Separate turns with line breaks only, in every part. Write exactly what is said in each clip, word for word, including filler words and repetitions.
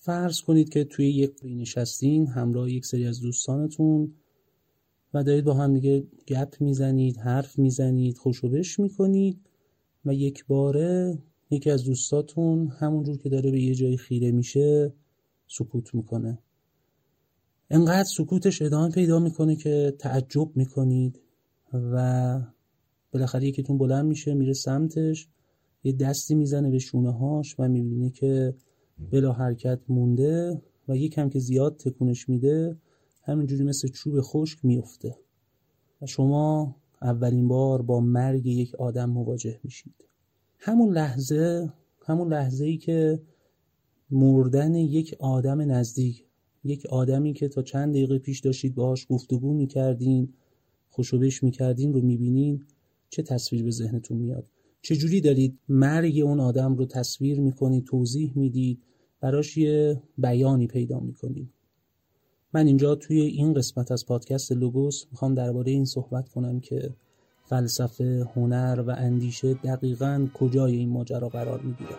فرض کنید که توی یک قهوه‌ای نشستین همراه یک سری از دوستانتون و دارید با هم دیگه گپ میزنید، حرف میزنید، خوشوبش میکنید و یک باره یکی از دوستاتون همونجور که داره به یه جای خیره میشه سکوت میکنه. انقدر سکوتش ادامه پیدا میکنه که تعجب میکنید و بالاخره یکیتون بلند میشه میره سمتش، یه دستی میزنه به شونه هاش و میبینه که بلا حرکت مونده و یکم که زیاد تکونش میده همینجوری مثل چوب خشک میفته و شما اولین بار با مرگ یک آدم مواجه میشید. همون لحظه همون لحظه‌ای که مردن یک آدم نزدیک، یک آدمی که تا چند دقیقه پیش داشتید باهاش گفتگو میکردین، خوشوبش میکردین رو میبینین، چه تصویر به ذهنتون میاد؟ چجوری دارید مرگ اون آدم رو تصویر میکنید، توضیح میدید، براش یه بیانی پیدا میکنید؟ من اینجا توی این قسمت از پادکست لوگوس میخوام درباره این صحبت کنم که فلسفه، هنر و اندیشه دقیقاً کجای این ماجرا قرار میگیره.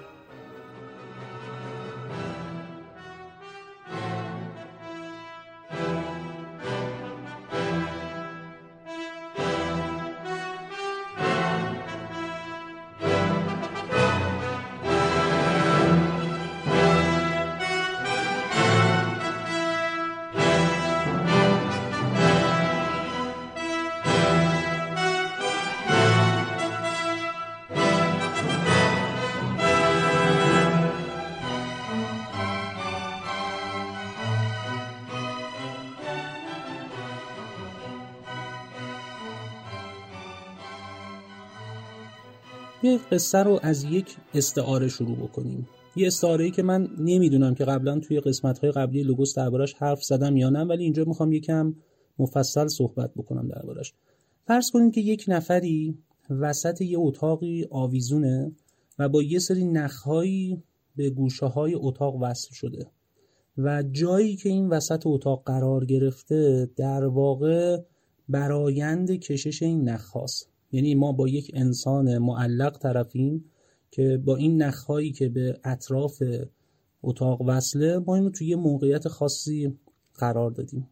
یه قصه رو از یک استعاره شروع بکنیم. یه استعاره‌ای که من نمیدونم که قبلا توی قسمت‌های قبلی لوگوس دربارش حرف زدم یا نه، ولی اینجا میخوام یکم مفصل صحبت بکنم دربارش. فرض کنید که یک نفری وسط یه اتاقی آویزونه و با یه سری نخ‌هایی به گوشه‌های اتاق وصل شده و جایی که این وسط اتاق قرار گرفته در واقع برآیند کشش این نخ‌هاست. یعنی ما با یک انسان معلق طرفیم که با این نخ‌هایی که به اطراف اتاق وصله ما اینو توی یه موقعیت خاصی قرار دادیم.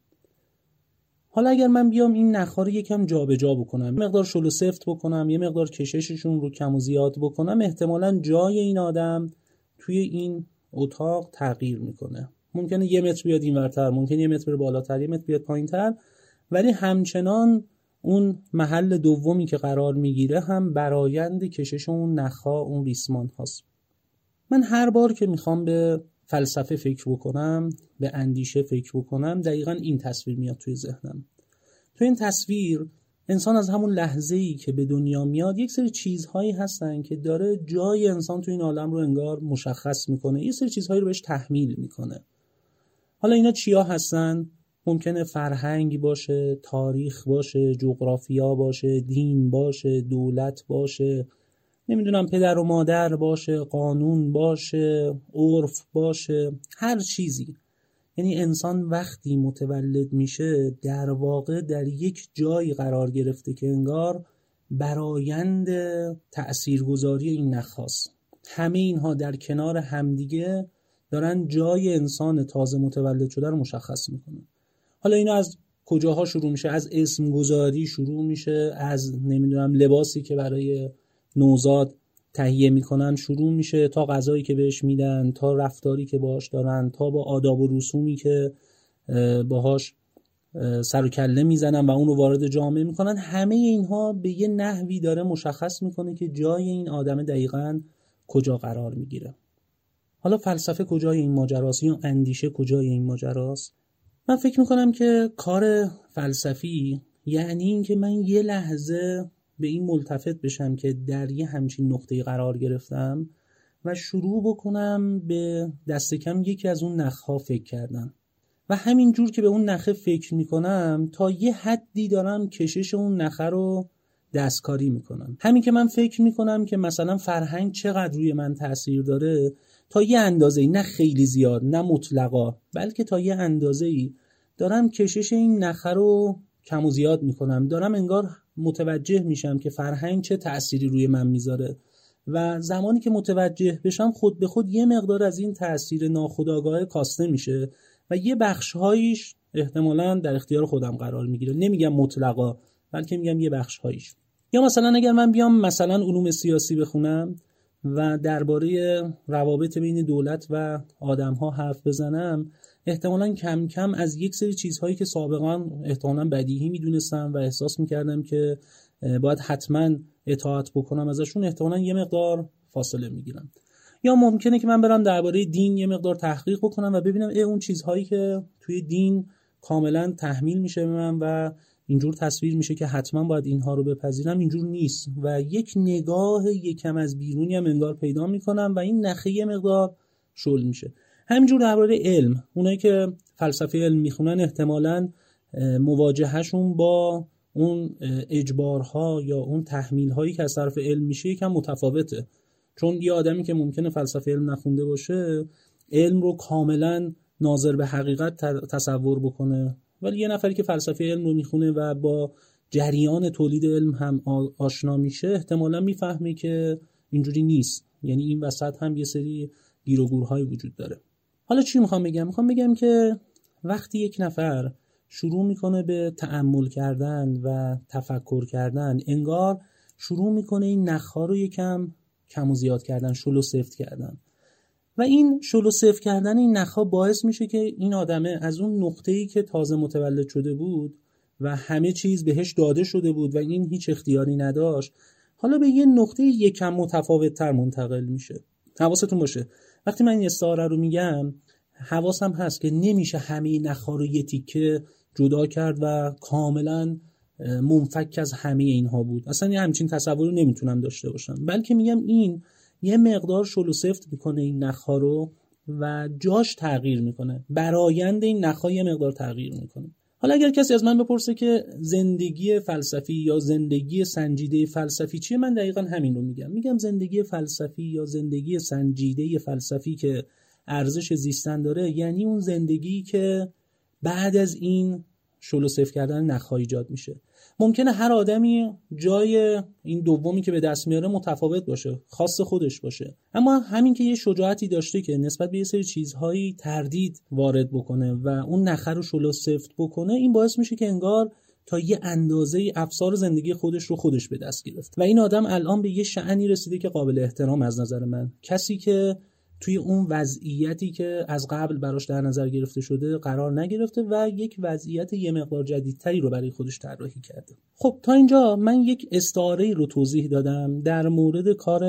حالا اگر من بیام این نخ‌ها رو یکم جابجا بکنم، یه مقدار شل سفت بکنم، یه مقدار کشششون رو کم و زیاد بکنم، احتمالاً جای این آدم توی این اتاق تغییر میکنه. ممکنه یه متر بیاد اینورتر، ممکنه یه متر بالاتر، یه متر بیاد پایینتر، ولی همچنان اون محل دومی که قرار میگیره هم برآیند کشش اون نخ‌ها، اون ریسمان هاست. من هر بار که میخوام به فلسفه فکر بکنم، به اندیشه فکر بکنم، دقیقاً این تصویر میاد توی ذهنم. توی این تصویر انسان از همون لحظه‌ای که به دنیا میاد یک سری چیزهایی هستن که داره جای انسان توی این عالم رو انگار مشخص میکنه، یه سری چیزهایی رو بهش تحمیل میکنه. حالا اینا چیا هستن؟ ممکنه فرهنگ باشه، تاریخ باشه، جغرافیا باشه، دین باشه، دولت باشه، نمیدونم پدر و مادر باشه، قانون باشه، عرف باشه، هر چیزی. یعنی انسان وقتی متولد میشه در واقع در یک جایی قرار گرفته که انگار برآیند تأثیرگذاری این نخ‌هاست. همه اینها در کنار همدیگه دارن جای انسان تازه متولد شده رو مشخص میکنن. حالا اینا از کجاها شروع میشه؟ از اسم گذاری شروع میشه، از نمیدونم لباسی که برای نوزاد تهیه میکنن شروع میشه، تا غذایی که بهش میدن، تا رفتاری که باهاش دارن، تا با آداب و رسومی که باهاش سر و کله میزنن و اون رو وارد جامعه میکنن. همه اینها به یه نحوی داره مشخص میکنه که جای این آدم دقیقاً کجا قرار میگیره. حالا فلسفه کجای این ماجراست یا اندیشه کجای این ماجراست؟ من فکر میکنم که کار فلسفی یعنی این که من یه لحظه به این ملتفت بشم که در یه همچین نقطه‌ای قرار گرفتم و شروع بکنم به دست کم یکی از اون نخ‌ها فکر کردن و همین جور که به اون نخه فکر میکنم تا یه حدی دارم کشش اون نخه رو دستکاری میکنم. همین که من فکر میکنم که مثلا فرهنگ چقدر روی من تأثیر داره، تا یه اندازه‌ای، نه خیلی زیاد، نه مطلقا، بلکه تا یه اندازه‌ای دارم کشش این نخه رو کم و زیاد میکنم. دارم انگار متوجه میشم که فرهنگ چه تأثیری روی من میذاره و زمانی که متوجه بشم خود به خود یه مقدار از این تأثیر ناخودآگاه کاسته میشه و یه بخش‌هایش احتمالاً در اختیار خودم قرار میگیره. نمیگم مطلقا، بلکه میگم یه بخش‌هایش. یا مثلا اگر من بیام مثلا علوم سیاسی بخونم و درباره روابط بین دولت و آدم‌ها حرف بزنم، احتمالاً کم کم از یک سری چیزهایی که سابقاً احتمالاً بدیهی میدونستم و احساس میکردم که باید حتماً اطاعت بکنم ازشون، احتمالاً یه مقدار فاصله میگیرم. یا ممکنه که من برم درباره دین یه مقدار تحقیق بکنم و ببینم ای اون چیزهایی که توی دین کاملاً تحمیل میشه به من و اینجور تصویر میشه که حتما باید اینها رو بپذیرم، اینجور نیست و یک نگاه یکم از بیرونی هم انگار پیدا میکنم و این نخه یه مقدار شل میشه. همینجور درباره علم، اونایی که فلسفه علم میخونن احتمالاً مواجههشون با اون اجبارها یا اون تحمیل‌هایی که از طرف علم میشه یکم متفاوته، چون یه آدمی که ممکنه فلسفه علم نخونده باشه علم رو کاملا ناظر به حقیقت تصور بکنه، ولی یه نفری که فلسفه علم رو میخونه و با جریان تولید علم هم آشنا میشه احتمالا میفهمه که اینجوری نیست، یعنی این وسط هم یه سری گیر و گورهای وجود داره. حالا چی میخوام بگم؟ میخوام بگم که وقتی یک نفر شروع میکنه به تأمل کردن و تفکر کردن، انگار شروع میکنه این نخها رو یکم کم و زیاد کردن، شل و سفت کردن و این شل و سفت کردن این نخها باعث میشه که این آدمه از اون نقطه‌ای که تازه متولد شده بود و همه چیز بهش داده شده بود و این هیچ اختیاری نداشت، حالا به یه نقطه یکم متفاوت‌تر منتقل میشه. حواستون باشه وقتی من این استعاره رو میگم حواسم هست که نمیشه همه نخها رو یه تیکه جدا کرد و کاملا منفک از همه اینها بود، اصلا یه همچین تصوری نمیتونم داشته باشم، بلکه میگم این یه مقدار شل و سفت میکنه این نخها رو و جاش تغییر میکنه، برآیند این نخها یه مقدار تغییر میکنه. حالا اگر کسی از من بپرسه که زندگی فلسفی یا زندگی سنجیده فلسفی چیه، من دقیقا همین رو میگم. میگم زندگی فلسفی یا زندگی سنجیده فلسفی که ارزش زیستن داره یعنی اون زندگی که بعد از این شل و سفت کردن نخها ایجاد میشه. ممکنه هر آدمی جای این دومی که به دست میاره متفاوت باشه، خاص خودش باشه، اما همین که یه شجاعتی داشته که نسبت به یه سری چیزهایی تردید وارد بکنه و اون نخها رو شل و سفت بکنه، این باعث میشه که انگار تا یه اندازه افسار زندگی خودش رو خودش به دست گرفت و این آدم الان به یه شأنی رسیده که قابل احترام از نظر من. کسی که توی اون وضعیتی که از قبل براش در نظر گرفته شده قرار نگرفته و یک وضعیت یه مقدار جدیدتری رو برای خودش طراحی کرده. خب تا اینجا من یک استعاره رو توضیح دادم در مورد کار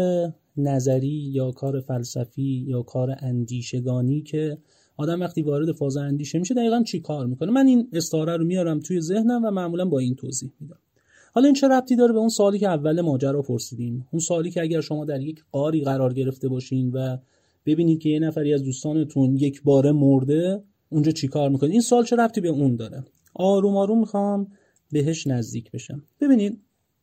نظری یا کار فلسفی یا کار اندیشگانی که آدم وقتی وارد فاز اندیشه میشه دقیقاً چی کار میکنه. من این استعاره رو میارم توی ذهنم و معمولاً با این توضیح میدم. حالا این چه ربطی داره به اون سوالی که اول ماجرا پرسیدیم؟ اون سوالی که اگر شما در یک غاری قرار گرفته باشین و ببینید که یه نفری از دوستانتون یک باره مرده، اونجا چی کار میکنید؟ این سوال چه ربطی به اون داره؟ آروم آروم میخوام بهش نزدیک بشم. ببینید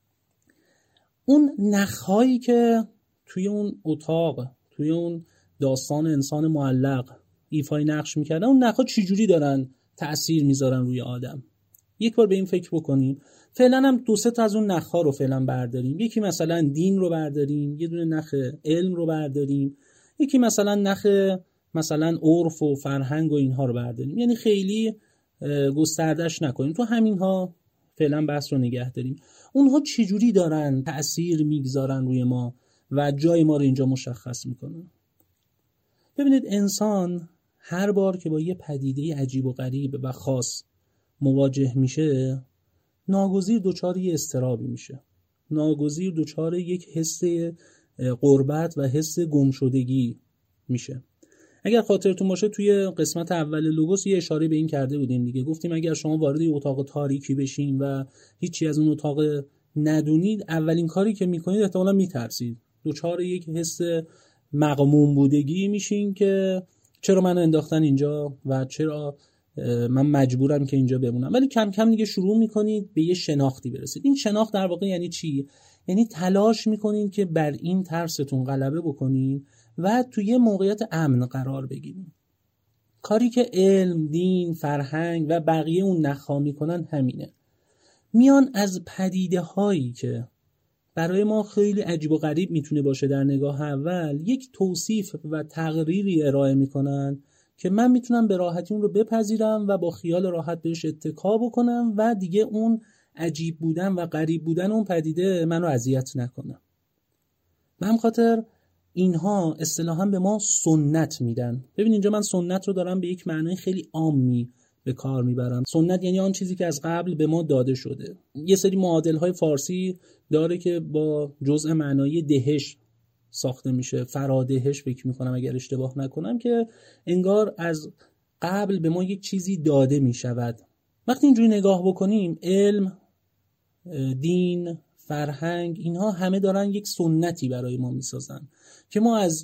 اون نخهایی که توی اون اتاق، توی اون داستان انسان معلق ایفای نقش میکردن، اون نخها چی جوری دارن تأثیر میذارن روی آدم؟ یک بار به این فکر بکنیم. فعلا هم دو سه تا از اون نخها رو فعلا برداریم. یکی مثلا دین رو برداریم، یه دونه نخ علم رو برداریم، یکی مثلا نخ مثلا عرف و فرهنگ و اینها رو برداریم. یعنی خیلی گستردش نکنیم، تو همینها فعلا بحث رو نگه داریم. اونها چجوری دارن تأثیر میگذارن روی ما و جای ما رو اینجا مشخص میکنن؟ ببینید انسان هر بار که با یه پدیده عجیب و غریب و خاص مواجه میشه ناگزیر دچار یه اضطرابی میشه، ناگزیر دچار یک حس غربت و حس گمشدگی میشه. اگر خاطرتون باشه توی قسمت اول لوگوس یه اشاره به این کرده بودیم دیگه، گفتیم اگر شما وارد یه اتاق تاریکی بشین و هیچی از اون اتاق ندونید، اولین کاری که میکنید احتمالاً میترسید، دچار یک حس مغموم بودگی میشین که چرا منو انداختن اینجا و چرا من مجبورم که اینجا بمونم. ولی کم کم دیگه شروع میکنید به یه شناختی برسید. این شناخت در واقع یعنی چی؟ یعنی تلاش میکنین که بر این ترستون غلبه بکنین و توی یه موقعیت امن قرار بگیرین. کاری که علم، دین، فرهنگ و بقیه اون نخها میکنن همینه. میان از پدیده هایی که برای ما خیلی عجیب و غریب میتونه باشه در نگاه اول، یک توصیف و تقریری ارائه میکنن که من میتونم به راحتی اون رو بپذیرم و با خیال راحت بهش اتکا بکنم و دیگه اون عجیب بودن و غریب بودن اون پدیده منو اذیت نکنه. به همین خاطر اینها اصطلاحاً به ما سنت میدن. ببین اینجا من سنت رو دارم به یک معنی خیلی عامی به کار میبرم. سنت یعنی آن چیزی که از قبل به ما داده شده. یه سری معادل‌های فارسی داره که با جزء معنایی دهش ساخته میشه، فرادهش فکر میکنم اگر اشتباه نکنم، که انگار از قبل به ما یک چیزی داده میشود. وقتی اینجوری نگاه بکنیم، علم، دین، فرهنگ، اینها همه دارن یک سنتی برای ما میسازن که ما از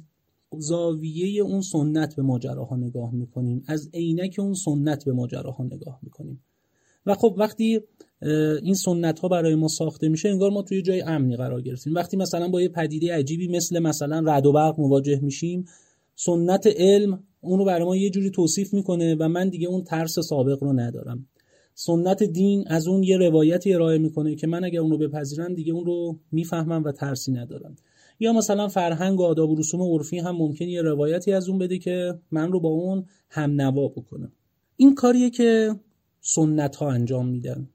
زاویه اون سنت به ماجراها نگاه میکنیم، از عینک اون سنت به ماجراها نگاه میکنیم. و خب وقتی این سنت ها برای ما ساخته میشه، انگار ما توی جای امنی قرار گرفتیم. وقتی مثلا با یه پدیده عجیبی مثل مثلا رعد و برق مواجه میشیم، سنت علم اون رو برای ما یه جوری توصیف میکنه و من دیگه اون ترس سابق رو ندارم. سنت دین از اون یه روایتی ارائه میکنه که من اگر اون رو بپذیرم دیگه اون رو میفهمم و ترسی ندارم. یا مثلا فرهنگ و آداب و رسوم عرفی هم ممکنه یه روایتی از اون بده که من رو با اون هم نوا بکنه. این کاریه که سنت ها انجام میدن.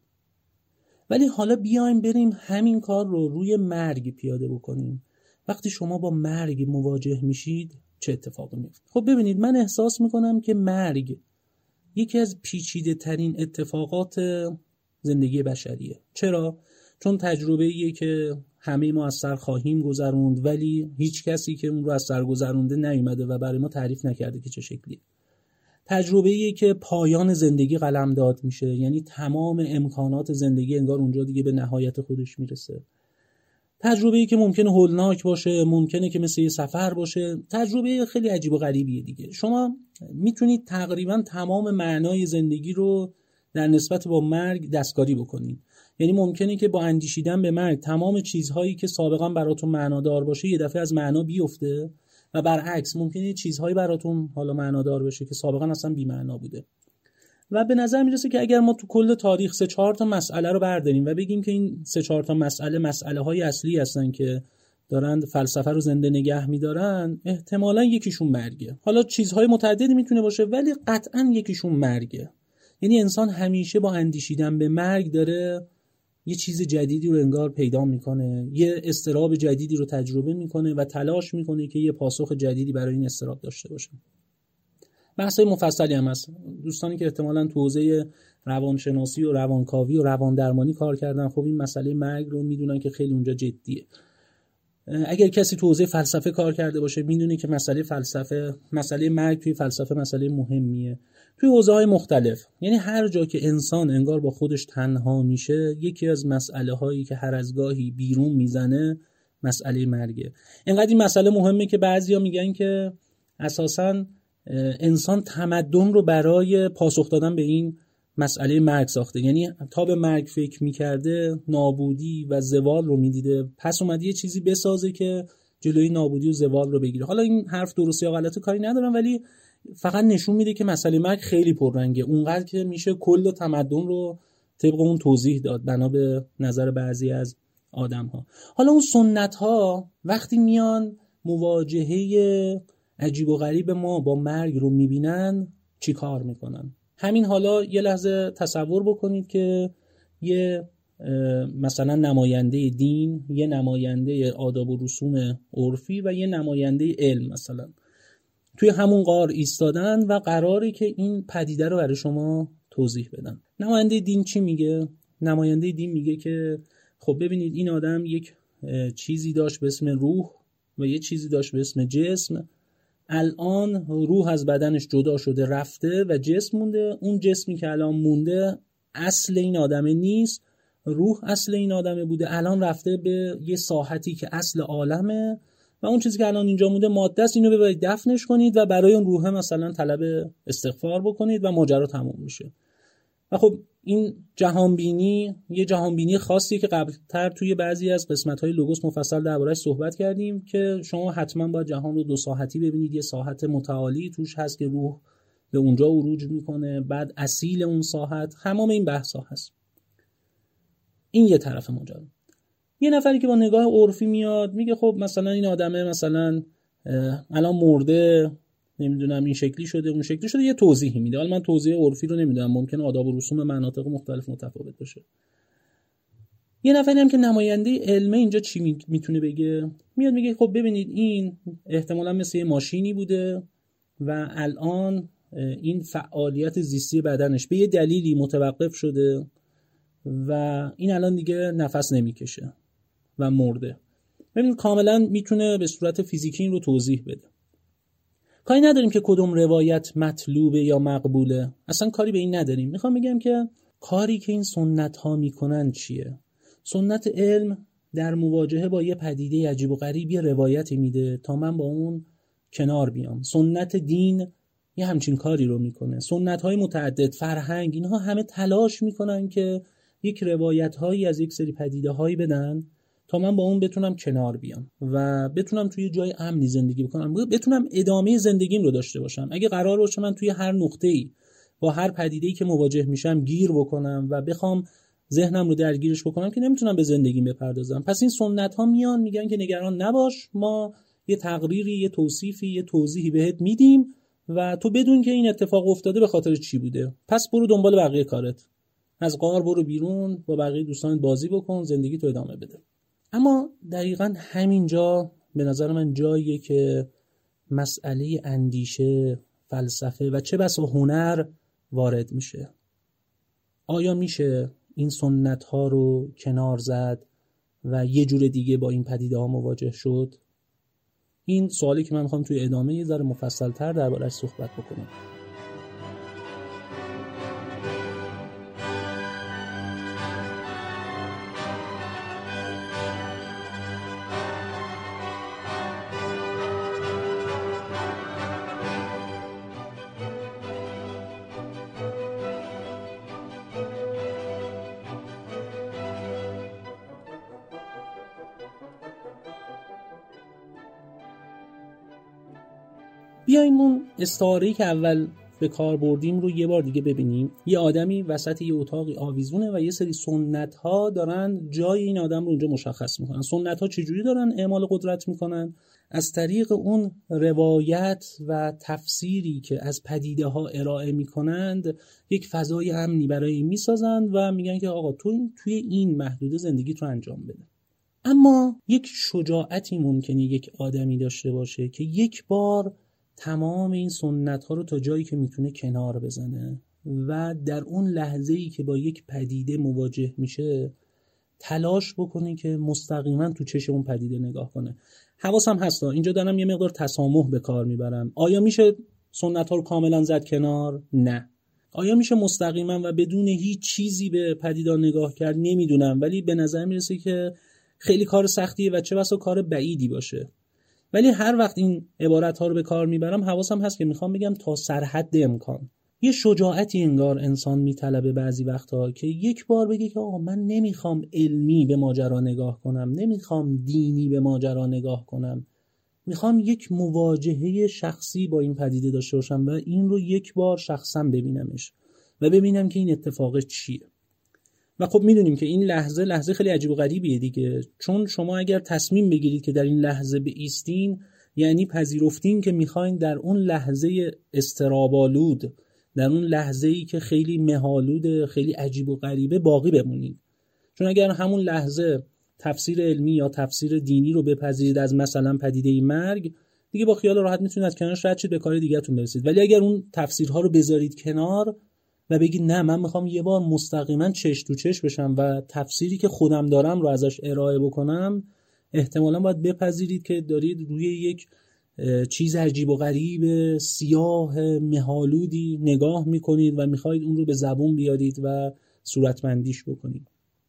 ولی حالا بیایم بریم همین کار رو روی مرگ پیاده بکنیم. وقتی شما با مرگ مواجه میشید چه اتفاقی میفته؟ خب ببینید، من احساس میکنم که مرگ یکی از پیچیده ترین اتفاقات زندگی بشریه. چرا؟ چون تجربه ایه که همه ما از سر خواهیم گذروند، ولی هیچ کسی که اون رو از سر گذرونده نیومده و برای ما تعریف نکرده که چه شکلیه. تجربه ایه که پایان زندگی قلمداد میشه، یعنی تمام امکانات زندگی انگار اونجا دیگه به نهایت خودش میرسه. تجربه ای که ممکنه هولناک باشه، ممکنه که مثل یه سفر باشه، تجربه خیلی عجیب و غریبیه دیگه. شما میتونید تقریبا تمام معنای زندگی رو در نسبت با مرگ دستکاری بکنید. یعنی ممکنه که با اندیشیدن به مرگ تمام چیزهایی که سابقا براتون معنادار باشه یه دفعه از معنا بیفته و برعکس ممکنه چیزهایی براتون حالا معنادار بشه که سابقا اصلا بی معنا بوده. و به نظر میرسه که اگر ما تو کل تاریخ سه چهار تا مسئله رو برداریم و بگیم که این سه چهار تا مسئله مسئله های اصلی هستن که دارن فلسفه رو زنده نگه میدارن، احتمالاً یکیشون مرگه. حالا چیزهای متعددی میتونه باشه ولی قطعاً یکیشون مرگه. یعنی انسان همیشه با اندیشیدن به مرگ داره یه چیز جدیدی رو انگار پیدا میکنه، یه اضطراب جدیدی رو تجربه میکنه و تلاش میکنه که یه پاسخ جدیدی برای این اضطراب داشته باشه. بحثای مفصلی هم هست. دوستانی که احتمالاً تو حوزه روانشناسی و روانکاوی و رواندرمانی کار کردن، خب این مسئله مرگ رو میدونن که خیلی اونجا جدیه. اگر کسی تو حوزه فلسفه کار کرده باشه میدونه که مسئله فلسفه، مسئله مرگ توی فلسفه مسئله مهمیه. توی حوزه‌های مختلف، یعنی هر جا که انسان انگار با خودش تنها میشه، یکی از مسئله هایی که هر از گاهی بیرون میزنه مسئله مرگه. اینقدر این مسئله مهمه که بعضیا میگن که اساساً انسان تمدن رو برای پاسخ دادن به این مسئله مرگ ساخته. یعنی تا به مرگ فکر میکرده نابودی و زوال رو میدیده، پس اومده یه چیزی بسازه که جلوی نابودی و زوال رو بگیره. حالا این حرف درستی یا غلطه کاری ندارم، ولی فقط نشون میده که مسئله مرگ خیلی پررنگه، اونقدر که میشه کل تمدن رو طبق اون توضیح داد بنا به نظر بعضی از آدم ها. حالا اون سنت ها وقتی میان مواجهه عجیب و غریب ما با مرگ رو میبینن چی کار میکنن؟ همین حالا یه لحظه تصور بکنید که یه مثلا نماینده دین، یه نماینده آداب و رسوم عرفی و یه نماینده علم مثلا توی همون غار ایستادن و قراره که این پدیده رو برای شما توضیح بدن. نماینده دین چی میگه؟ نماینده دین میگه که خب ببینید این آدم یک چیزی داشت به اسم روح و یه چیزی داشت به اسم جسم. الان روح از بدنش جدا شده رفته و جسم مونده. اون جسمی که الان مونده اصل این آدمه نیست، روح اصل این آدمه بوده، الان رفته به یه ساحتی که اصل عالمه و اون چیزی که الان اینجا مونده ماده است، اینو ببرید دفنش کنید و برای اون روح مثلا طلب استغفار بکنید و ماجرا تموم میشه. و خب این جهانبینی یه جهانبینی خاصیه که قبلتر توی بعضی از قسمت‌های لوگوس مفصل درباره‌اش صحبت کردیم که شما حتما باید جهان رو دو ساحتی ببینید. یه ساحت متعالی توش هست که روح به اونجا عروج میکنه، بعد اصیل اون ساحت، همه این بحث‌ها هست. این یه طرف ماجرا. یه نفری که با نگاه عرفی میاد میگه خب مثلا این آدمه مثلا الان مرده، نمیدونم این شکلی شده اون شکلی شده، یه توضیحی میده. حالا من توضیح عرفی رو نمیدونم، ممکنه آداب و رسوم مناطق مختلف متفاوت باشه. یه نفری هم که نماینده علمه اینجا چی میتونه بگه؟ میاد میگه خب ببینید این احتمالاً مثل یه ماشینی بوده و الان این فعالیت زیستی بدنش به یه دلیلی متوقف شده و این الان دیگه نفس نمیکشه و مرده. ببینید کاملا میتونه به صورت فیزیکی این رو توضیح بده. کاری نداریم که کدوم روایت مطلوبه یا مقبوله، اصلا کاری به این نداریم. میخوام بگم که کاری که این سنت ها میکنن چیه؟ سنت علم در مواجهه با یه پدیده عجیب و غریب یه روایتی میده تا من با اون کنار بیام. سنت دین یه همچین کاری رو میکنه. سنت های متعدد، فرهنگ، اینها همه تلاش میکنن که یک روایت هایی از یک سری پدیده هایی بدن تا من با اون بتونم کنار بیام و بتونم توی جای امنی زندگی بکنم، بتونم ادامه زندگیم رو داشته باشم. اگه قرار باشه من توی هر نقطه‌ای با هر پدیده‌ای که مواجه میشم گیر بکنم و بخوام ذهنم رو درگیرش بکنم که نمیتونم به زندگیم بپردازم. پس این سنت ها میان میگن که نگران نباش، ما یه تقریری، یه توصیفی، یه توضیحی بهت میدیم و تو بدون که این اتفاق افتاده به خاطر چی بوده، پس برو دنبال بقیه کارت، از غار برو بیرون، با بقیه دوستانت بازی بکن، زندگی تو ادامه بده. اما دقیقاً همینجا به نظر من جاییه که مسئله اندیشه، فلسفه و چه بسا هنر وارد میشه. آیا میشه این سنت ها رو کنار زد و یه جور دیگه با این پدیده ها مواجه شد؟ این سوالی که من میخوام توی ادامه یه ذره مفصل تر درباره‌اش صحبت بکنم. بیایم اون استعاره‌ای که اول به کار بردیم رو یه بار دیگه ببینیم. یه آدمی وسط یه اتاقی آویزونه و یه سری سنت‌ها دارن جای این آدم رو اونجا مشخص میکنن. سنت‌ها چجوری دارن اعمال قدرت میکنن؟ از طریق اون روایت و تفسیری که از پدیده ها ارائه میکنند یک فضای امنی برای این میسازند و میگن که آقا تو این توی این محدوده زندگی تو انجام بده. اما یک شجاعتی ممکنه یک آدمی داشته باشه که یک بار تمام این سنت ها رو تا جایی که میتونه کنار بزنه و در اون لحظه‌ای که با یک پدیده مواجه میشه تلاش بکنه که مستقیما تو چشم اون پدیده نگاه کنه. حواسم هستا اینجا دارم یه مقدار تسامح به کار میبرم. آیا میشه سنت ها رو کاملا زد کنار؟ نه. آیا میشه مستقیما و بدون هیچ چیزی به پدیده نگاه کرد؟ نمیدونم، ولی به نظر میرسه که خیلی کار سختیه و چه بسا کار بعیدی باشه. ولی هر وقت این عبارت ها رو به کار میبرم حواسم هست که میخوام بگم تا سرحد امکان. یه شجاعتی انگار انسان میطلبه بعضی وقتها که یک بار بگه که آقا من نمیخوام علمی به ماجرا نگاه کنم، نمیخوام دینی به ماجرا نگاه کنم، میخوام یک مواجهه شخصی با این پدیده داشته باشم و این رو یک بار شخصا ببینمش و ببینم که این اتفاق چیه. و خب میدونیم که این لحظه لحظه خیلی عجیب و غریبیه دیگه، چون شما اگر تصمیم بگیرید که در این لحظه بایستین یعنی پذیرفتین که میخواین در اون لحظه استرابالود، در اون لحظه‌ای که خیلی مهالود، خیلی عجیب و غریبه باقی بمونید. چون اگر همون لحظه تفسیر علمی یا تفسیر دینی رو بپذیرید از مثلا پدیده مرگ، دیگه با خیال راحت میتونید از کنارش رد شید، به کار دیگه‌تون برسید. ولی اگر اون تفسیرها رو بذارید کنار و بگید نه من میخوام یه بار مستقیما چش تو چش بشم و تفسیری که خودم دارم رو ازش ارائه بکنم، احتمالاً باید بپذیرید که دارید روی یک چیز عجیب و غریب سیاه مهالودی نگاه میکنید و میخواید اون رو به زبون بیارید و صورتمندیش بکنید.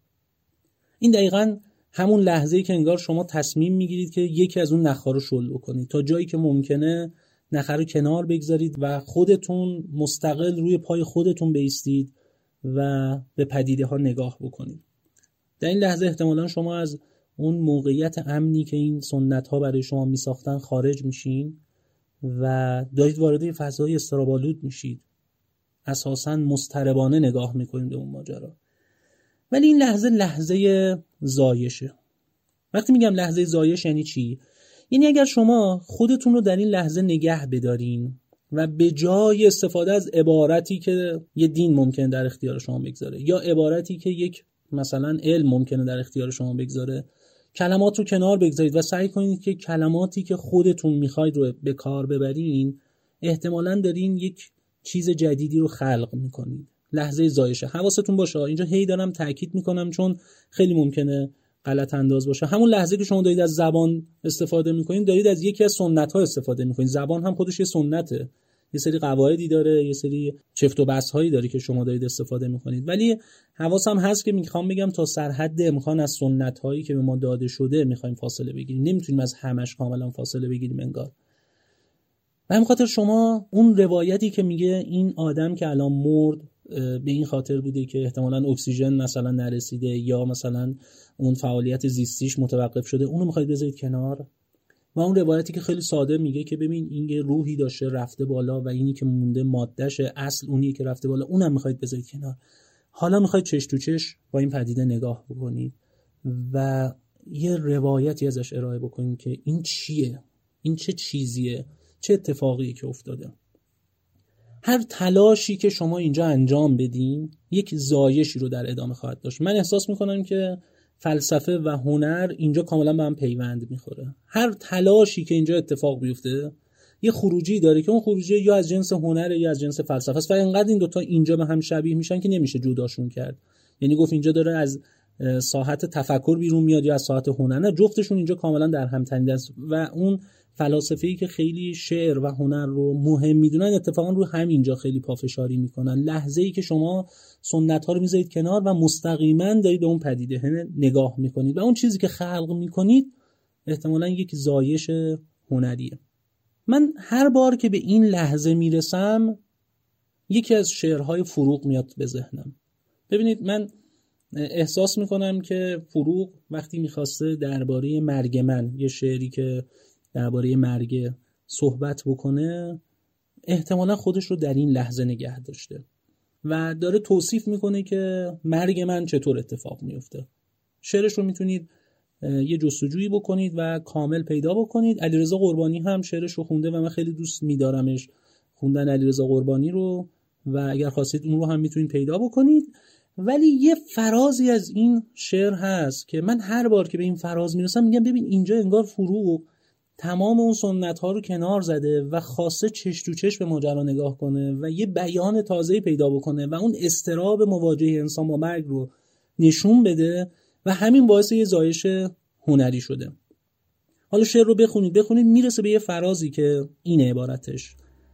این دقیقاً همون لحظه‌ای که انگار شما تصمیم میگیرید که یکی از اون نخ‌ها رو شل بکنید، تا جایی که ممکنه نخ رو کنار بگذارید و خودتون مستقل روی پای خودتون بایستید و به پدیده ها نگاه بکنید. در این لحظه احتمالاً شما از اون موقعیت امنی که این سنت ها برای شما می ساختن خارج میشین و دارید وارد فضای استرابالود میشید. اساساً مضطربانه نگاه میکنید به اون ماجرا. ولی این لحظه لحظه زایشه. وقتی میگم لحظه زایش یعنی چی؟ یعنی اگر شما خودتون رو در این لحظه نگه بدارین و به جای استفاده از عبارتی که یه دین ممکنه در اختیار شما بگذاره یا عبارتی که یک مثلا علم ممکنه در اختیار شما بگذاره، کلمات رو کنار بگذارید و سعی کنید که کلماتی که خودتون میخواید رو به کار ببرین، احتمالاً دارین یک چیز جدیدی رو خلق میکنید. لحظه زایشه. حواستون باشه، اینجا هی دارم تاکید میکنم چون خیلی ممکنه غلط انداز باشه. همون لحظه که شما دارید از زبان استفاده میکنید، دارید از یکی از سنت ها استفاده میکنید. زبان هم خودش یه سنته، یه سری قواعدی داره، یه سری چفت و بست هایی داره که شما دارید استفاده میکنید. ولی حواسم هست که میخوام بگم تا سرحد امکان از سنت هایی که به ما داده شده میخوایم فاصله بگیریم. نمیتونیم از همش کاملا فاصله بگیریم انگار. به همین خاطر شما اون روایتی که میگه این آدم که الان مرد به این خاطر بوده که احتمالاً اکسیژن مثلا نرسیده یا مثلا اون فعالیت زیستیش متوقف شده، اونو میخواید بذارید کنار. و اون روایتی که خیلی ساده میگه که ببین این یه روحی داشته رفته بالا و اینی که مونده مادهشه، اصل اونی که رفته بالا، اونم میخواید بذارید کنار. حالا میخواید چش تو چش با این پدیده نگاه بکنید و یه روایتی ازش ارائه بکنید که این چیه؟ این چه چیزیه؟ چه اتفاقی که افتاده؟ هر تلاشی که شما اینجا انجام بدین یک زایشی رو در ادامه خواهد داشت. من احساس میکنم که فلسفه و هنر اینجا کاملا به هم پیوند میخوره. هر تلاشی که اینجا اتفاق بیفته یه خروجی داره که اون خروجی یا از جنس هنر یا از جنس فلسفه است و اینقدر این دوتا اینجا به هم شبیه میشن که نمیشه جداشون کرد. یعنی گفت اینجا داره از ساحت تفکر بیرون میاد یا از ساحت هنر، نه، جفتشون اینجا کاملا در هم تنیده است. و اون فلاسفه‌ای که خیلی شعر و هنر رو مهم میدونن اتفاقا رو همینجا خیلی پافشاری میکنن. لحظه‌ای که شما سنت‌ها رو میذارید کنار و مستقیما دارید به اون پدیده نگاه میکنید و اون چیزی که خلق میکنید احتمالاً یک زایش هنریه. من هر بار که به این لحظه میرسم یکی از شعرهای فروغ میاد به ذهنم. ببینید من احساس میکنم که فروغ وقتی میخواسته درباره مرگ من یه شعری که درباره مرگ صحبت بکنه، احتمالا خودش رو در این لحظه نگه داشته و داره توصیف میکنه که مرگ من چطور اتفاق میفته. شعرش رو میتونید یه جستجویی بکنید و کامل پیدا بکنید. علیرضا قربانی هم شعرش رو خونده و من خیلی دوست میدارمش، خوندن علیرضا قربانی رو، و اگر خواستید اون رو هم میتونید پیدا بکنید. ولی یه فرازی از این شعر هست که من هر بار که به این فراز میرسم میگم ببین اینجا انگار فروغ تمام اون سنت ها رو کنار زده و خواسته چش تو چش به ماجرا نگاه کنه و یه بیان تازه‌ای پیدا بکنه و اون اضطراب مواجه انسان با مرگ رو نشون بده و همین باعث یه زایش هنری شده. حالا شعر رو بخونید بخونید میرسه به یه فرازی که اینه عبارتش: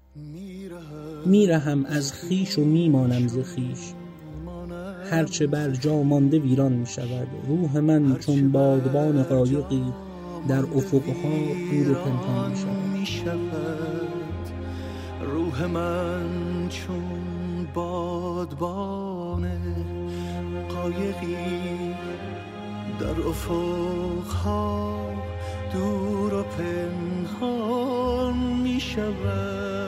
میرهم از خیش و میمانم ز خیش، هرچه بر جا مانده ویران میشود. روح من چون بادبان قایقی در افقها دور و پنهان میشود.
روح من چون بادبان قایقی در افقها دور و پنهان میشود.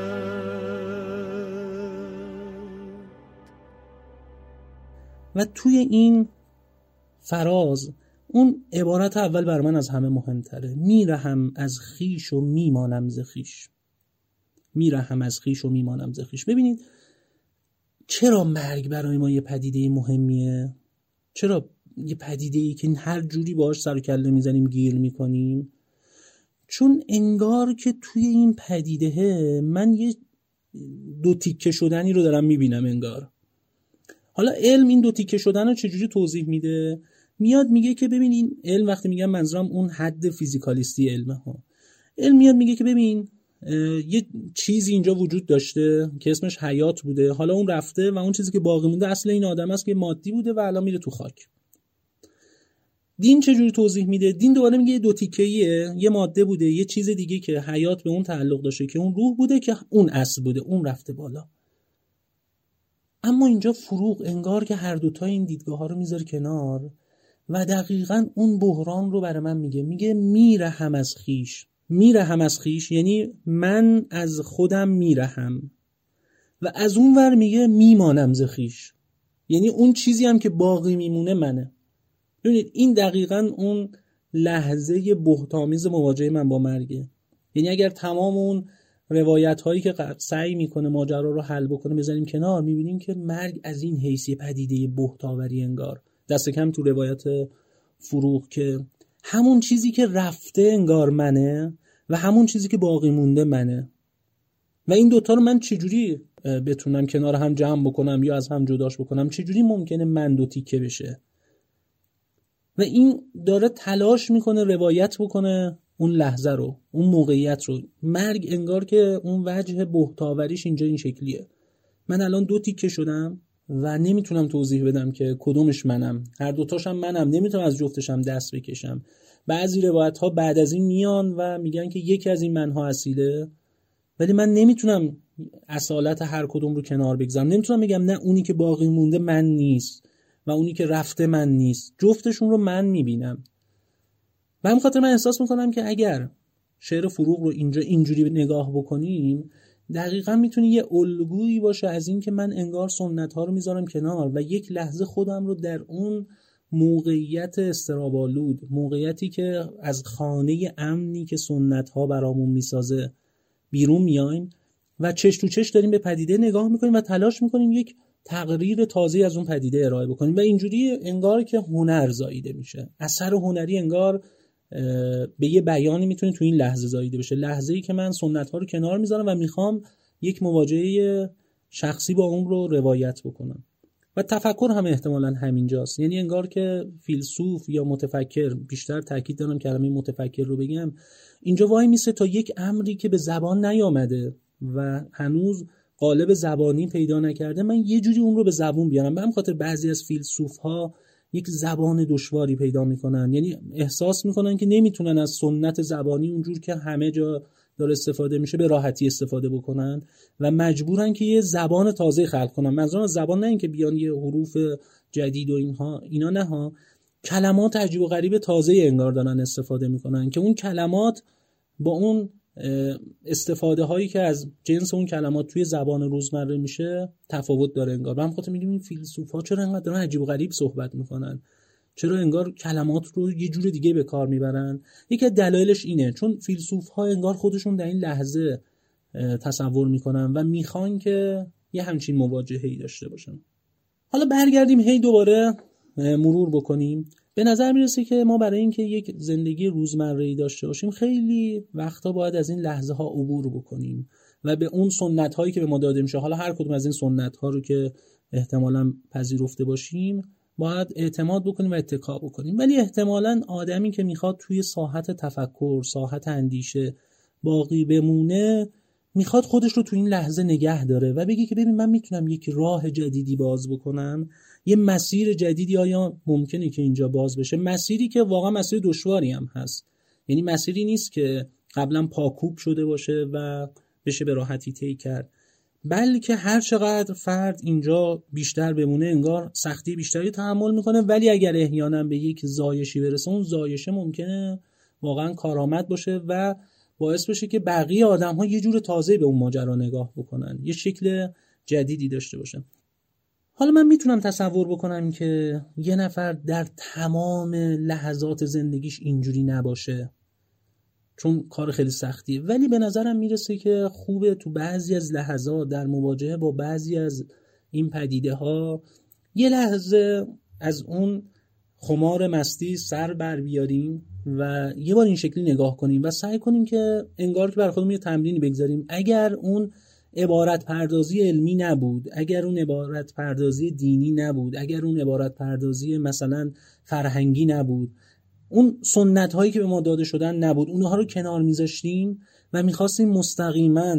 و توی این فراز اون عبارت اول بر من از همه مهمتره: میرهم از خیش و میمانم ز خیش. میرهم از خیش و میمانم ز خیش. ببینید چرا مرگ برای ما یه پدیده مهمیه؟ چرا یه پدیده‌ای که هر جوری باهاش سر و کله میزنیم گیر میکنیم؟ چون انگار که توی این پدیده من یه دو تیکه شدنی رو دارم میبینم انگار. حالا علم این دو تیکه شدن رو چجوری توضیح میده؟ میاد میگه که ببین، این علم وقتی میگم منظورم اون حد فیزیکالیستی علمه ها. علم میاد میگه که ببین یه چیزی اینجا وجود داشته که اسمش حیات بوده، حالا اون رفته و اون چیزی که باقی مونده اصل این آدم است که مادی بوده و الان میره تو خاک. دین چجوری توضیح میده؟ دین دوباره میگه دو تیکه‌ایه، یه ماده بوده، یه چیز دیگه که حیات به اون تعلق داشته که اون روح بوده که اون اصل بوده، اون رفته بالا. اما اینجا فروغ انگار که هر دوتا این دیدگاه ها رو میذاره کنار و دقیقاً اون بحران رو برای من میگه. میگه میرهم از خیش. میرهم از خیش یعنی من از خودم میرهم، و از اون ور میگه میمانم ز خیش، یعنی اون چیزی هم که باقی میمونه منه. ببینید این دقیقاً اون لحظه بهت‌آمیز مواجهه من با مرگه. یعنی اگر تمام اون روایت هایی که سعی میکنه ماجرا رو حل بکنه بذاریم کنار، میبینیم که مرگ از این حیث پدیده بهت‌آوری انگار، دست کم تو روایت فروغ، که همون چیزی که رفته انگار منه و همون چیزی که باقی مونده منه و این دوتا رو من چجوری بتونم کنار هم جمع بکنم یا از هم جداش بکنم؟ چجوری ممکنه من دو تیکه بشه؟ و این داره تلاش میکنه روایت بکنه اون لحظه رو، اون موقعیت رو. مرگ انگار که اون وجه بهت‌آوریش اینجا این شکلیه. من الان دو تیکه شدم و نمیتونم توضیح بدم که کدومش منم، هر دوتاشم منم، نمیتونم از جفتشم دست بکشم. بعضی روایت ها بعد از این میان و میگن که یکی از این منها اصیله، ولی من نمیتونم اصالت هر کدوم رو کنار بگذارم. نمیتونم بگم نه اونی که باقی مونده من نیست و اونی که رفته من نیست، جفتشون رو من میبینم. و همین خاطر من احساس میکنم که اگر شعر فروغ رو اینجا اینجوری نگاه بکنیم، دقیقاً میتونه یه الگویی باشه از این که من انگار سنت ها رو میذارم کنار و یک لحظه خودم رو در اون موقعیت استراب‌آلود، موقعیتی که از خانه امنی که سنت ها برامون میسازه بیرون میایم و چش تو چش داریم به پدیده نگاه میکنیم و تلاش میکنیم یک تقریر تازه از اون پدیده ارائه بکنیم و اینجوری انگار که هنر زاییده میشه. اثر هنری انگار به یه بیانی میتونه تو این لحظه زاییده بشه، لحظه‌ای که من سنت ها رو کنار میذارم و میخوام یک مواجهه شخصی با اون رو روایت بکنم. و تفکر هم احتمالاً همینجاست. یعنی انگار که فیلسوف یا متفکر، بیشتر تاکید دارم کلمه متفکر رو بگم، اینجا وای میسه تا یک امری که به زبان نیامده و هنوز قالب زبانی پیدا نکرده، من یه جوری اون رو به زبون بیارم. به همین خاطر بعضی از فیلسوف‌ها یک زبان دشواری پیدا میکنن، یعنی احساس میکنن که نمیتونن از سنت زبانی اونجور که همه جا داره استفاده میشه به راحتی استفاده بکنن و مجبورن که یه زبان تازه خلق کنن. منظورم از زبان نه این که بیان یه حروف جدید و اینها اینا، نه ها، کلمات عجیب و غریب تازه انگار دارن استفاده میکنن که اون کلمات با اون استفاده هایی که از جنس اون کلمات توی زبان روزمره میشه تفاوت داره انگار. من خاطر میگم این فیلسوفا چرا انقدر دارن عجیب و غریب صحبت میکنن، چرا انگار کلمات رو یه جور دیگه به کار میبرن. یکی از دلایلش اینه چون فیلسوفا انگار خودشون در این لحظه تصور میکنن و میخوان که یه همچین مواجهه‌ای داشته باشن. حالا برگردیم هی دوباره مرور بکنیم. به نظر میرسه که ما برای اینکه یک زندگی روزمره‌ای داشته باشیم خیلی وقتا باید از این لحظه ها عبور بکنیم و به اون سنت هایی که به ما داده میشه، حالا هر کدوم از این سنت ها رو که احتمالاً پذیرفته باشیم، باید اعتماد بکنیم و اتکا بکنیم. ولی احتمالاً آدمی که میخواد توی ساحت تفکر، ساحت اندیشه باقی بمونه، میخواد خودش رو توی این لحظه نگه داره و بگه که ببین من میتونم یک راه جدیدی باز بکنم، یه مسیر جدیدی آیا ممکنه که اینجا باز بشه، مسیری که واقعا مسیر دشواری هم هست. یعنی مسیری نیست که قبلا پاکوب شده باشه و بشه به راحتی طی کرد، بلکه هر چقدر فرد اینجا بیشتر بمونه انگار سختی بیشتری تحمل میکنه، ولی اگر احیانا به یک زایشی برسه، اون زایشه ممکنه واقعا کارآمد باشه و باعث بشه که بقیه آدم‌ها یه جور تازه به اون ماجرا نگاه بکنن، یه شکل جدیدی داشته باشن. حالا من میتونم تصور بکنم که یه نفر در تمام لحظات زندگیش اینجوری نباشه چون کار خیلی سختیه، ولی به نظرم میرسه که خوبه تو بعضی از لحظات در مواجهه با بعضی از این پدیده ها یه لحظه از اون خمار مستی سر بر بیاریم و یه بار این شکلی نگاه کنیم و سعی کنیم که انگار که بر خودمون یه تمرینی بگذاریم. اگر اون عبارت پردازی علمی نبود، اگر اون عبارت پردازی دینی نبود، اگر اون عبارت پردازی مثلا فرهنگی نبود، اون سنت هایی که به ما داده شدن نبود، اونها رو کنار میذاشتیم و میخواستیم مستقیما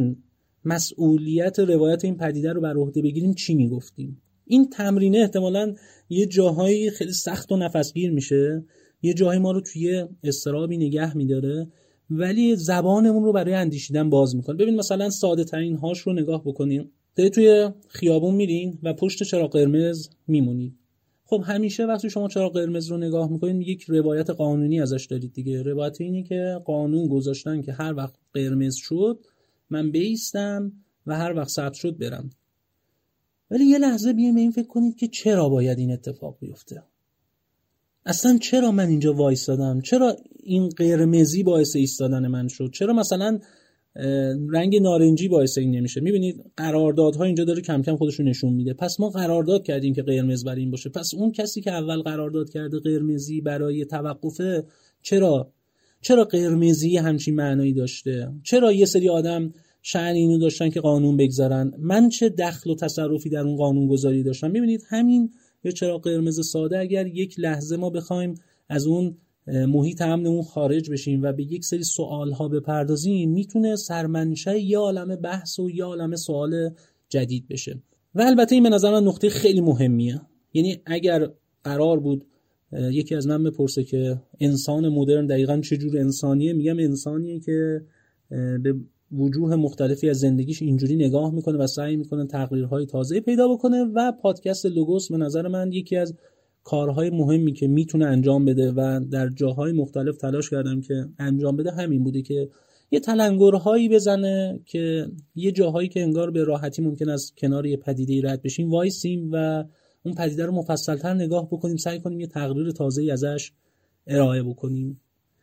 مسئولیت روایت این پدیده رو بر عهده بگیریم، چی میگفتیم؟ این تمرینه احتمالاً یه جاهایی خیلی سخت و نفسگیر میشه، یه جاهایی ما رو توی اضطرابی نگه میداره، ولی زبانمون رو برای اندیشیدن باز میکنه. ببین مثلا ساده ترین هاش رو نگاه بکنیم. توی خیابون میرین و پشت چراغ قرمز میمونید. خب همیشه وقتی شما چراغ قرمز رو نگاه میکنید یک روایت قانونی ازش دارید دیگه. روایت اینه که قانون گذاشتن که هر وقت قرمز شد من بایستم و هر وقت سبز شد برم. ولی یه لحظه بیایم به این فکر کنید که چرا باید این اتفاق بیفته. اصلا چرا من اینجا وایسادم؟ چرا این قرمزی باعث ایستادن من شد؟ چرا مثلا رنگ نارنجی باعث این نمیشه؟ میبینید قراردادها اینجا داره کم کم خودشون نشون میده. پس ما قرارداد کردیم که قرمز برای این باشه، پس اون کسی که اول قرارداد کرده قرمزی برای توقفه، چرا چرا قرمزی همچین معنایی داشته؟ چرا یه سری آدم شأن اینو داشتن که قانون بگذارن؟ من چه دخل و تصرفی در اون قانون گذاری داشتم؟ میبینید همین یه چراغ قرمز ساده، اگر یک لحظه ما بخوایم از اون محیط امنمون خارج بشیم و به یک سری سوالها بپردازیم، میتونه سرمنشأ یه عالمه بحث و یه عالمه سوال جدید بشه. و البته این به نظر من نقطه خیلی مهمیه. یعنی اگر قرار بود یکی از من بپرسه که انسان مدرن دقیقاً چه جور انسانیه، میگم انسانیه که به وجوه مختلفی از زندگیش اینجوری نگاه میکنه و سعی میکنه تغییرهای تازه پیدا بکنه. و پادکست لوگوس به نظر من یکی از کارهای مهمی که میتونه انجام بده و در جاهای مختلف تلاش کردم که انجام بده همین بوده که یه تلنگرهایی بزنه که یه جاهایی که انگار به راحتی ممکن از کنار یه پدیده رد بشیم وایسیم و اون پدیده رو مفصل‌تر نگاه بکنیم، سعی کنیم یه تغییر تازه‌ای ازش ارائه بکنیم.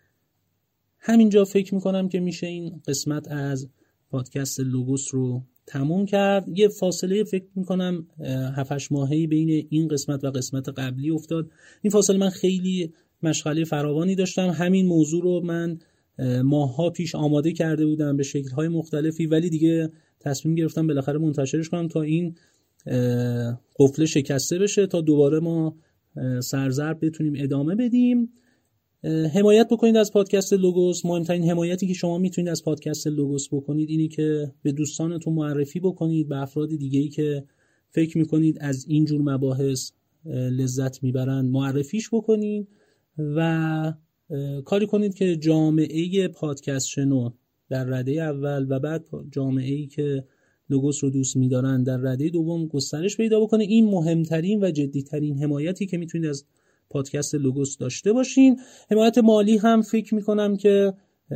همینجا فکر میکنم که میشه این قسمت از پادکست لوگوس رو تموم کرد. یه فاصله فکر میکنم هفت هشت ماهه‌ای بین این قسمت و قسمت قبلی افتاد. این فاصله من خیلی مشغله فراوانی داشتم. همین موضوع رو من ماه‌ها پیش آماده کرده بودم به شکل‌های مختلفی، ولی دیگه تصمیم گرفتم بالاخره منتشرش کنم تا این قفل شکسته بشه، تا دوباره ما سرزرب بتونیم ادامه بدیم. حمایت بکنید از پادکست لوگوس. مهمترین حمایتی که شما میتونید از پادکست لوگوس بکنید اینی که به دوستانتون معرفی بکنید، به افراد دیگه‌ای که فکر میکنید از این جور مباحث لذت میبرن معرفیش بکنید و کاری کنید که جامعه پادکست شنو در رده اول و بعد جامعه‌ای که لوگوس رو دوست می‌دارن در رده دوم گسترش پیدا بکنه. این مهمترین و جدی‌ترین حمایتی که میتونید از پادکست لوگوس داشته باشین. حمایت مالی هم فکر میکنم که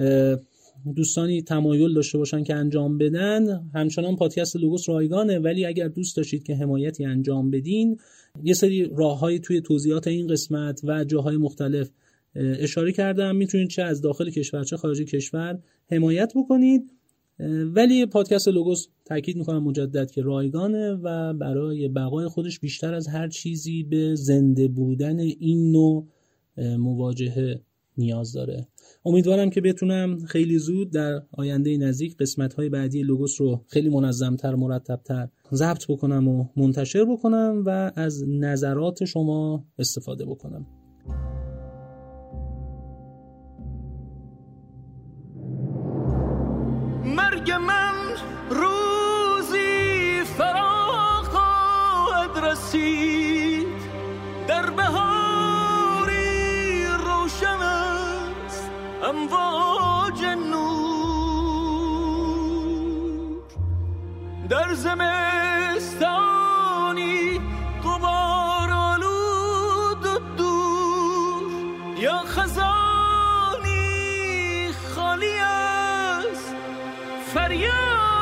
دوستانی تمایل داشته باشن که انجام بدن. همچنان پادکست لوگوس رایگانه، ولی اگر دوست داشتید که حمایتی انجام بدین، یه سری راه‌های توی توضیحات این قسمت و جاهای مختلف اشاره کردم. میتونید چه از داخل کشور چه خارج کشور حمایت بکنید. ولی پادکست لوگوس تاکید میکنم مجدد که رایگانه و برای بقای خودش بیشتر از هر چیزی به زنده بودن این نوع مواجهه نیاز داره. امیدوارم که بتونم خیلی زود در آینده نزدیک قسمت‌های بعدی لوگوس رو خیلی منظم‌تر، مرتب‌تر ضبط بکنم و منتشر بکنم و از نظرات شما استفاده بکنم.
مرگ من روزی فرا خواهد رسید، در بهاری روشن است امواج نور، در زمستانی غبار آلود و دور، یا خزانی خالی است فریاد